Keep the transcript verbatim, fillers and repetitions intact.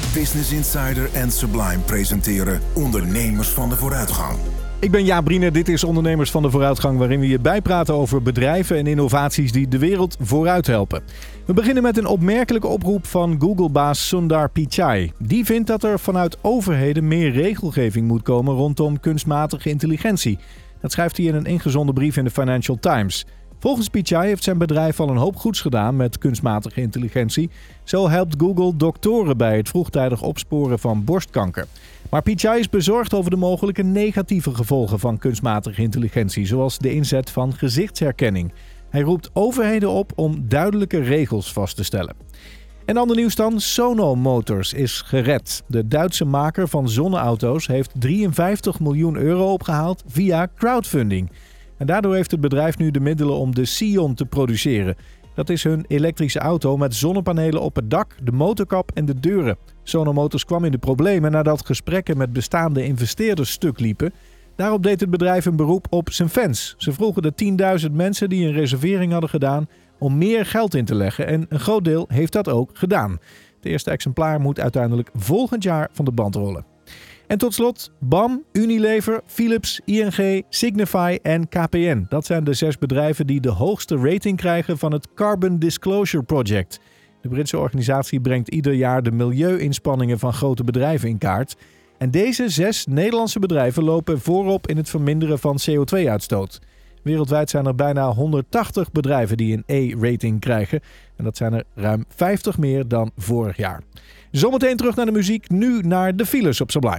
Business Insider en Sublime presenteren Ondernemers van de Vooruitgang. Ik ben Jaap Briener, dit is Ondernemers van de Vooruitgang, waarin we je bijpraten over bedrijven en innovaties die de wereld vooruit helpen. We beginnen met een opmerkelijke oproep van Google-baas Sundar Pichai. Die vindt dat er vanuit overheden meer regelgeving moet komen rondom kunstmatige intelligentie. Dat schrijft hij in een ingezonden brief in de Financial Times. Volgens Pichai heeft zijn bedrijf al een hoop goeds gedaan met kunstmatige intelligentie. Zo helpt Google doktoren bij het vroegtijdig opsporen van borstkanker. Maar Pichai is bezorgd over de mogelijke negatieve gevolgen van kunstmatige intelligentie, zoals de inzet van gezichtsherkenning. Hij roept overheden op om duidelijke regels vast te stellen. En ander nieuws dan, Sono Motors is gered. De Duitse maker van zonneauto's heeft drieënvijftig miljoen euro opgehaald via crowdfunding. En daardoor heeft het bedrijf nu de middelen om de Sion te produceren. Dat is hun elektrische auto met zonnepanelen op het dak, de motorkap en de deuren. Sono Motors kwam in de problemen nadat gesprekken met bestaande investeerders stuk liepen. Daarop deed het bedrijf een beroep op zijn fans. Ze vroegen de tienduizend mensen die een reservering hadden gedaan om meer geld in te leggen. En een groot deel heeft dat ook gedaan. Het eerste exemplaar moet uiteindelijk volgend jaar van de band rollen. En tot slot, B A M, Unilever, Philips, I N G, Signify en K P N. Dat zijn de zes bedrijven die de hoogste rating krijgen van het Carbon Disclosure Project. De Britse organisatie brengt ieder jaar de milieu-inspanningen van grote bedrijven in kaart. En deze zes Nederlandse bedrijven lopen voorop in het verminderen van C O twee uitstoot. Wereldwijd zijn er bijna honderdtachtig bedrijven die een E-rating krijgen. En dat zijn er ruim vijftig meer dan vorig jaar. Zometeen terug naar de muziek, nu naar de files op Sublime.